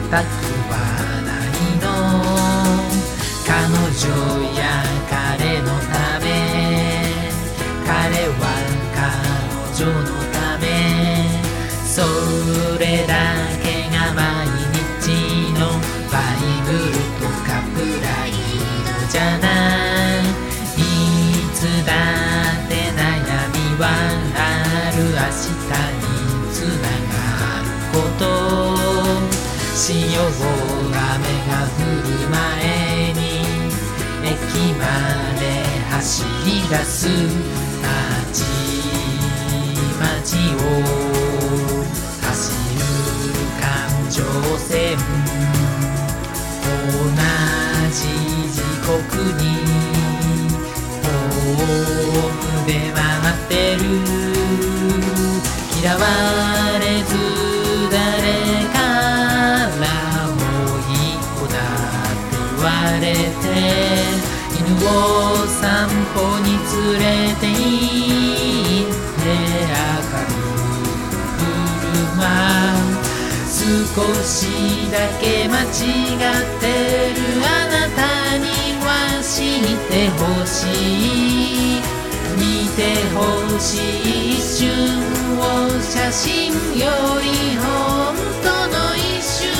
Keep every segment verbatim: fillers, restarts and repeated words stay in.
たくはないの。彼女や彼のため、彼は彼女のため、それだけが毎日のバイブルとかプライドじゃない。いつだって悩みはある。明日につながること。しよう雨が降る前に駅まで走り出す。たちまちを走る環状線、同じ時刻にホームで待ってる。嫌われず誰からもいい子だって言われて、犬を散歩に連れて行って明るく車、少しだけ間違ってるあなたには知ってほしい。見てほしい一瞬を、写真より本当の一瞬。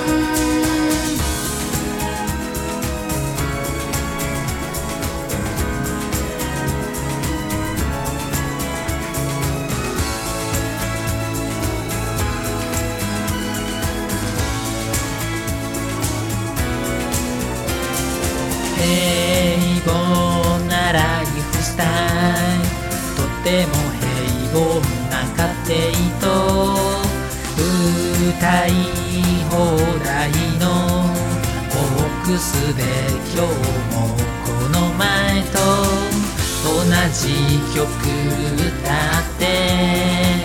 平凡なライフスタイル、とっても平凡な家庭と歌い放題のボックスで今日もこの前と同じ曲歌って、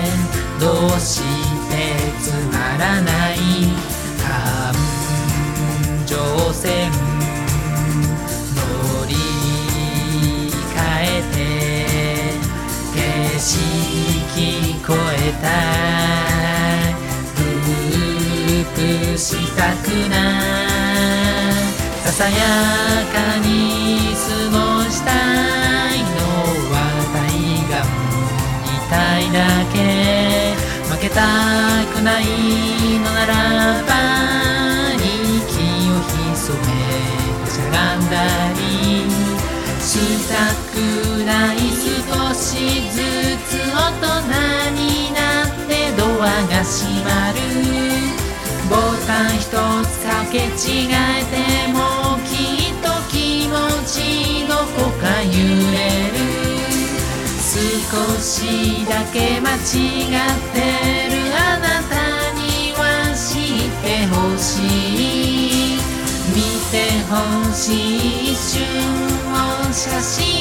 どうしてつまらない感情線乗り換えて景色越えたい。ループしたくない。ささやかに過ごしたいのは対岸にいたいだけ。負けたくないのならば息を潜めしゃがんだりしたくない。少しずつ大人になってドアが閉まる。ボタン一つかけ違えてもきっと気持ちどこか揺れる。少しだけ間違ってるあなたには知ってほしい。見てほしい一瞬を写真